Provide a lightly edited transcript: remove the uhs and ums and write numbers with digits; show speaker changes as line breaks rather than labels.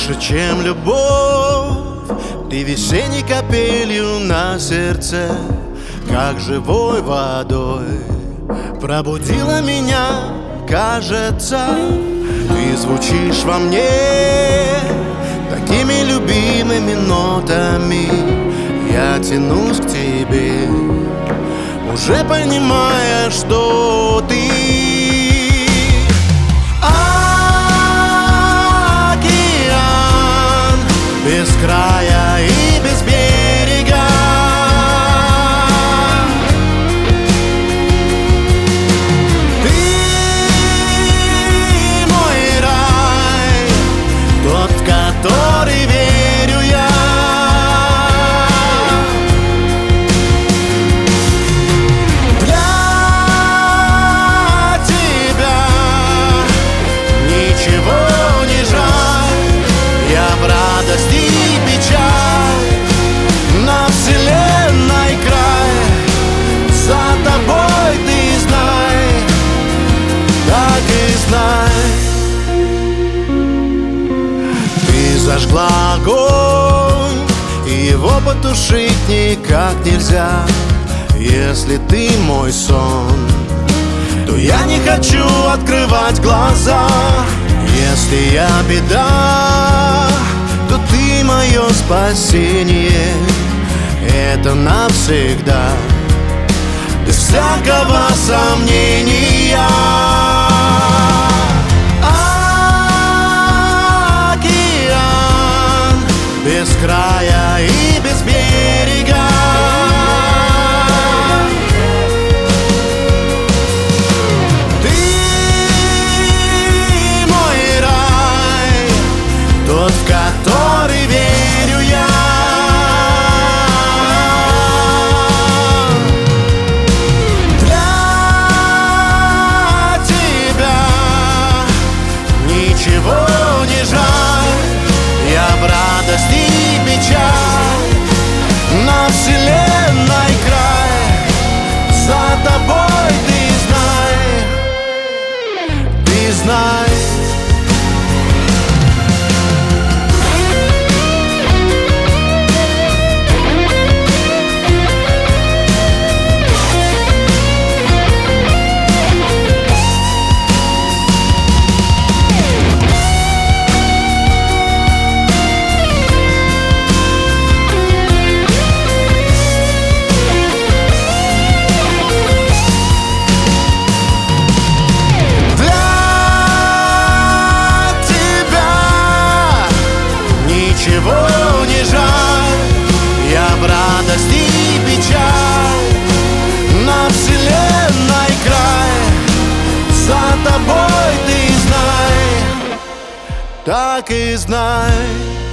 больше, чем любовь. Ты весенней капелью на сердце, как живой водой, пробудила меня, кажется. Ты звучишь во мне такими любимыми нотами. Я тянусь к тебе, уже понимая, что ты океан без края и без берега. Ты мой рай, тот, в который верю я. Зажгла огонь, и его потушить никак нельзя. Если ты мой сон, то я не хочу открывать глаза. Если я беда, то ты мое спасение. Это навсегда, без всякого сомнения. Без края и без берега. Ты мой рай, тот, в который верю я. Для тебя ничего не жаль. Я в радости и печаль, на вселенной край. За тобой ты знай, ты знай. Ничего не жаль, я в радости и печаль, на вселенной край. За тобой ты знай, так и знай.